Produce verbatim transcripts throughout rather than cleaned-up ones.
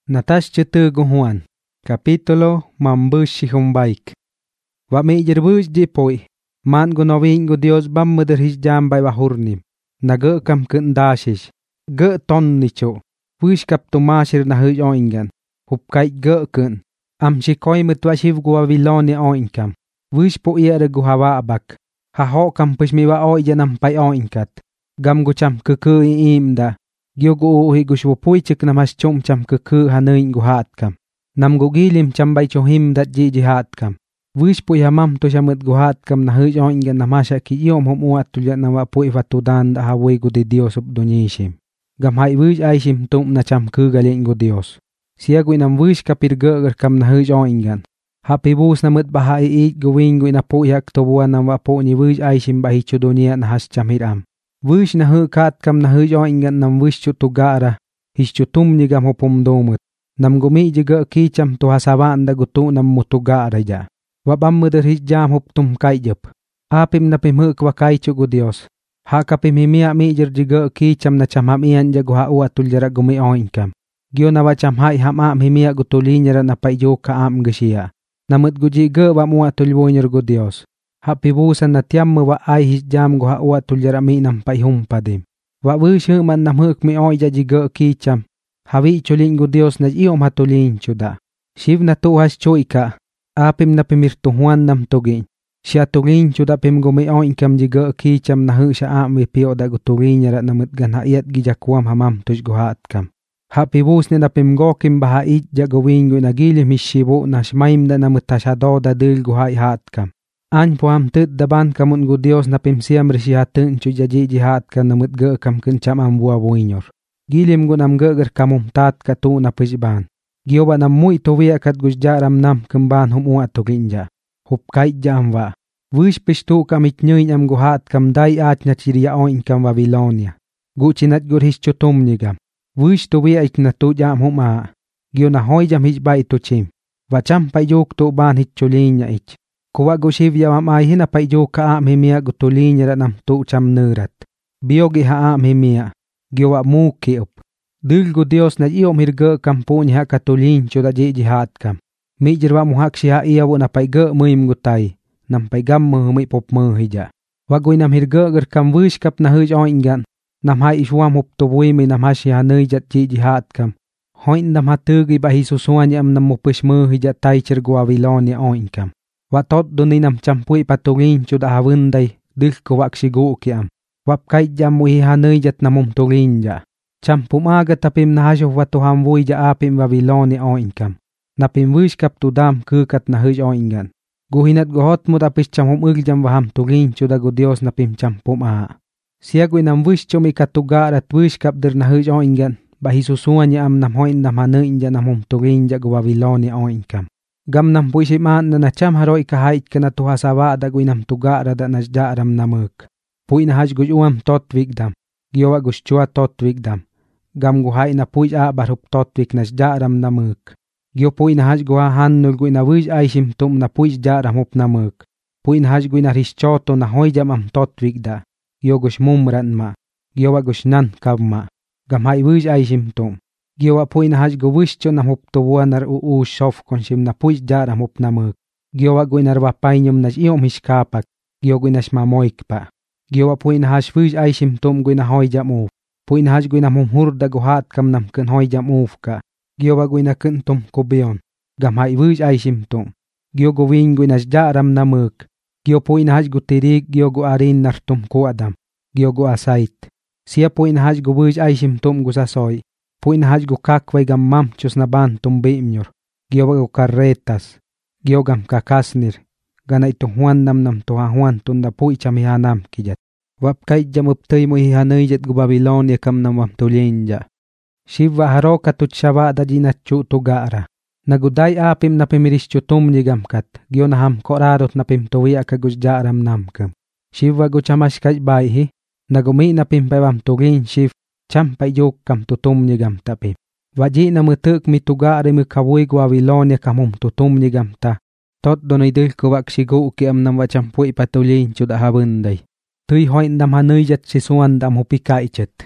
Natash chitugu Juan. Capítulo mambushi humbaik. Wa mi jerbush di poi. Man gu novin gu Dios bam mudar his jam bay bahurnim. Na ge kam kun dashish. Ge ton nicho. Wish kap tumashir na huj oingan. Hup kai ge kun. Am shikoi mutwashiv gu Babiloni oinkam. Wish po iere gu hawa abak. Ha ho kam push mi wa oi janam pay oinkat. Gam gu cham kuku imda. Gyo gu uhi gu shwupui chik namas chum cham kuku hanuin gu hat kam. Nam gu gilim cham bay chohim dat ji jihat kam. Wish pui hamam to shamut gu hat kam na huj oingan namasha ki yom hum uat tulya na wa pui vatudan da hawai gu di Dios up dunyishim. Gam hai wish aishim tum na cham ku galin gu Dios. Siya gu inam wish kapir gagar kam na huj oingan. Happy bus na mut bahai eat gu wing gu ina pui hak to buwan na wa pui ni wish aishim bahi chudunia na has cham hiram. Wish na hu kat kam na huj oingan nam wish chutugara. His chutum ni gam hupum domut. Nam gumi jiga ki cham to hasaban da gutu nam mutugara ja. Wabam mudar his jam hup tum kai jup. Apim na pim huk wa kai chugu Dios. Ha kapim himia mi jir jiga ki cham na cham ham ian jagu ha uatul jara gumi oinkam. Gyo na wa cham hai ham am himia gutuli nyara na pay jo ka am gashia. Namut guji ga wa muatul bonyer gu Dios. Happy busan na tiam wa ai his jam gu ha uatul jara mi nam pay hum padim. Wa wish man nam huk mi oi ja jiga ki cham. Hawi chulin gu Dios na iom hatulin chuda. Shiv na tu has choika. Apim na pimirtu Juan nam tugin. Siya tugin chuda pim gumi oinkam jiga ki cham na hu siya am wipio da gutugin nyara namut gan haiat gijakwam hamam tuj guhat kam. Happy bus ni na pim gokim bahait jagawin gu nagilim hishibo na shmaim da namut tashado da dil guhai hat kam. An po am tit daban kamun gu Dios na pim siyam rishihatun chuja ji jihat kam namut ga kam kun cham am buwa buinyor. Gilim gu nam gagar kamum tat katu na pishban. Giyoba nam muy towiya kat gusjaram nam kumban hum uat tuginja. Hup kait jam wa. Wish pishtu kam itnyoin am guhat kam dai at na chiriya oin kam Babilonia. Guchinat gur his chutum nigam. Wish towiya itnatu jam hum a. Giyo na hoy jam his bay tuchim. Wacham pay juk tu ban hit chulinya ich. Kuwa gushivya mam ay hina pay juk ka am himia gutulinya ra nam tu cham nurat. Biyogi ha am himia. Giyo wa muki up. Dil gu Dios na iom hirga kam punya ha katulin chuda ji jihat kam. Mi jirwa muhak siya iya wo na pay ga muim gutay. Nam pay gam mu mi pop mu hija. Wagoy nam hirga gar kam wish kap na huj oingan. Nam hai iswam hup tubui mi nam ha siya nujat ji jihat kam. Hoin nam ha tugi bahi susuan yam nam mupish mu hija tay chir gu Babilonia oinkam. Watot duni nam champui patugin chuda hawinday. Dil ku wak sigu kiam. Wap kait jam muhi ha nujat na mum tugin ja. Cham pumaga tapim na hasyo watu hamwui ja apim Babiloni oinkam. Napim wish kap tu dam kukat na huj oingan. Guhinat guhot mo tapis cham hum ugjam waham tugin chuda gu Dios napim cham pumaa. Siya gu inam wish chumi katugar at wish kap dir na huj oingan. Bahi susuan ya am nam hoin nam hanuin ja nam hum tugin ja gu Babiloni oinkam. Gam nam puisimaan na na cham haroi kahait ka na tuhasawa da gu inam tugara da nasjaram namuk. Pui na haj guj uam tot wigdam. Giyowa gush chua tot wigdam. Gam guhai na puj a barhup totwik nas jaram namuk. Gyo puj na haj guha hannul gu ina wish aishim tum na puj jaram hup namuk. Puj na haj gu ina rischoto na hoi jam am totwik da. Gyo gush mumran ma. Gyo wa gush nan kab ma. Gam hai wish aishim tum. Gyo wa puj na haj gu wish cho na hup tuwa nar uu shof konshim na puj jaram hup namuk. Gyo wa gu ina rwapainyum nas iom hishkapak. Gyo gu ina shmamoik pa. Gyo wa puj na haj wish aishim tum gu ina hoi jam uf. Puin haj guina mum hurda guhat kam nam kun hoi jam ufka. Gyo wa guina kun tum kubion. Gam hai wish aishim tum. Gyo gu win guina jaram namuk. Gyo puin haj gu tirig gyo gu arin nar tum ku adam. Gyo gu asait. Siya puin haj gu wish aishim tum gu sasoy. Puin haj gu kakway gam mamchus na ban tum bimnyor. Gyo wa gu karretas. Gyo gam kakasnir. Gana ito Juan nam nam tuha Juan tunda pui chamihanam kijat. Wap kait jam uptay mo hihanayjat gu Babilonia kam nam wam tulinja. Shiva haro katut shaba da jinatchu tugara. Naguday apim na pimiris chutum nigam kat. Gyo na ham korarot na pim tuwiya ka gus jaram namkam. Shiva gu chamash kaj bayhi. Nagumi na pim pawam tugin shiv. Cham pay yuk kam tutum nigam tapim. Waji na mutuk mi tugari mi kawoy gu Babilonia kamum tutum nigam ta. Tot donoy dil kuwak sigu ki am nam wachampuy patulin chuda habunday. Tuy hoin nam hanuyjat si suan dam hupika ichet.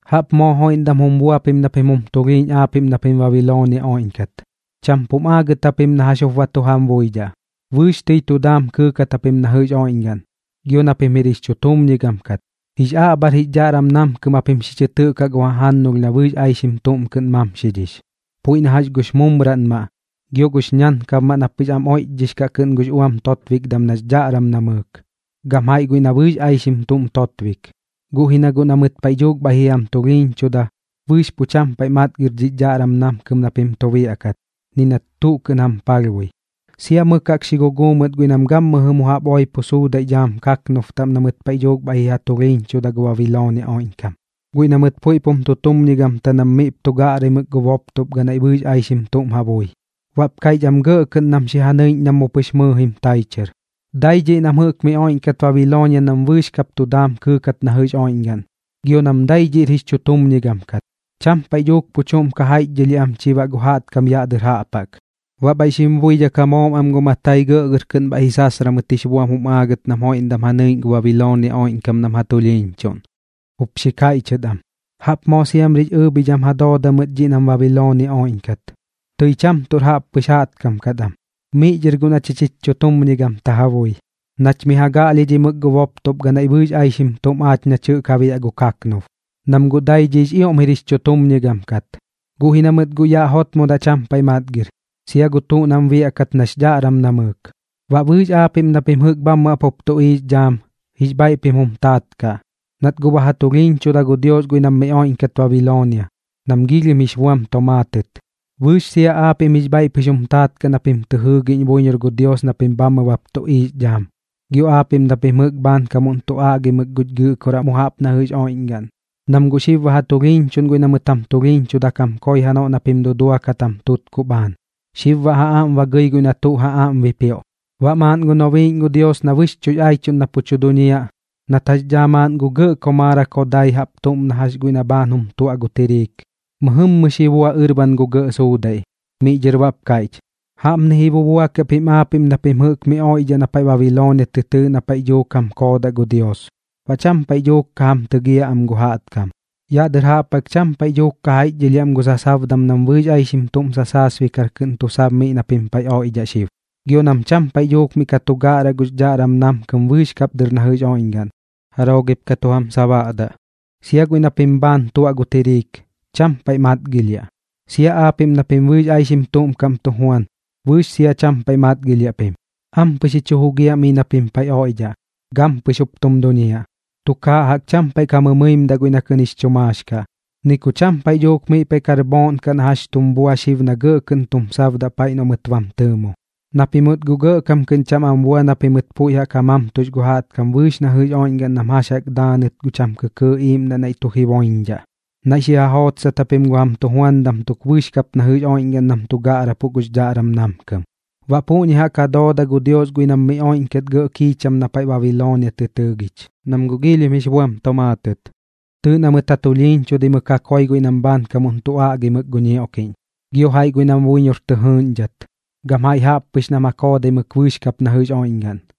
Hap mo hoin dam hum buapim na pim hum tugin apim na pim Babilonia oinkat. Cham pum agat tapim na hasyof watuham voida. Wish ti tudam kuka tapim na huj oingan. Gyo na pim hiris chutum nigamkat. Hij abar hij jaram nam kumapim shichetu kagwahan nung na wish aishim tum kun mam shidish. Pui na haj gush mumran ma. Gyo gush nyan kama na pijam oi jish ka kun gush uam totvik dam nas jaram na muk. Gam hai gui na wish aishim tum totvik. Gu hinagu na mut payjog bahiyam tugin chuda. Wish pucham pay mat girjit jaram nam kum na pim towi akat. Nina tu kunam palwi. Siya mukak sigugumut gwinam gam mahumuha boy pusu da jam kak nuftam namut payjog bahiya tugin chuda Babilonia oinkam. Gwinamut puy pum tutum nigam tanam mip tugari muk guwop tup ganay buj aishim tum haboy. Wap kay jam ge kun nam si hanoy nam mupish muhim taycher. Dayji nam huk mi oinkat Babilonia nam wish kap tudam kukat na huj oingan. Gyo nam dayji rish chutum nigam kat. Cham payjog puchum kahait jili am chiwa guhat kam yadir haapak. Wabay simbuya kamom am gumatay gagir kun ba hisasra matish buam hum agat nam hoin dam hanoy Babilonia oinkam nam hatulin chon. Upshikay chadam. Hap mo siyam rich ubi jam hadoda mutji nam Babilonia oinkat. Tuy cham tur hap pushat kam kadam. Mi jirguna chichit chutum nigam tahavoy. Nach mi hagali ji muk guwop top ganay buj aishim tum ach na chuk kawi agu kaknof. Nam guday jish iom hiris chutum nigam kat. Guhinamut guya hot mo da cham pay matgir. Siya gutu nam vi akat nas jaram namuk. Wa buj apim na pim huk bam apop to is jam. Hijbay pim hum tat ka. Nat gubahatugin chuda gu Dios guinam mi oinkat Babilonia. Nam gilim ishwam tomatet. Wish siya apim hijbay pishum tat ka na pim tuhugin bunyer gu Dios na pim bam wap to is jam. Gyo apim na pim huk ban kamun to agi mugudgu kora muhap na huj oingan. Nam gu shiv wahatugin chun guinamutam tugin chuda kam koy hano na pim dudua katam tut kuban. Shiv wa haam wa gui guna tu haam vipio. Wa man gu novin gu Dios na wish chuy ay chun na puchu dunia. Na tajjaman gu gu komara koday hap tum na hash guna banhum tu agutirik. Mahum mushiwa urban gu gu suday. Mi jirwap kaich. Ham ni hibuwa kapim apim na pim huk mi oija na pay Babilonia tutu na pay jo kam koda gu Dios. Wa cham pay jo kam tugia am gu haat kam. Ya derha pak cham pay jo kahit jiliam gu sasavdam nam wuj ay simtum sasaswi karkun tu sab mi na pim pay oija shiv. Gyo nam cham pay jo mi katugara gu jaram nam kum wuj kap der na huj oingan. Harogip katuham sabada. Siya gu na pim ban tu agutirik. Cham pay mat gilya. Siya apim na pim wuj ay simtum kam tuhuan. Wuj siya cham pay mat gilya pim. Am pasichuhugia mi na pim pay oija. Gam pasuptum dunia. Tuka hak cham pay kamamim da guina kanish chumashka. Niku cham pay jok mi pay karbon kan hash tumbua shiv na ge kun tum savda pay no mutwam temo. Napimut guga kam kun cham ambua napimut puya kamam tuj guhat kam wish na huj oingan nam hashak danit gu cham kuku im na nai tuhi woinja. Na siya hot sa tapim guam tuhuan dam tuk wish kap na huj oingan nam tugara pugus jaram nam kam. Wa po niya kadoda gu Dios guinam mi oinket ge kicham na pay Babilonia tutugich. Nam gugili mishwam tomatet. Tu na mutatulin chu di mukakoy guinam ban kamun tuagi muggunyi okin. Gyo hay guinam winyor tuhunjat. Gamay hap pish na makode mukwish kap na huj oingan.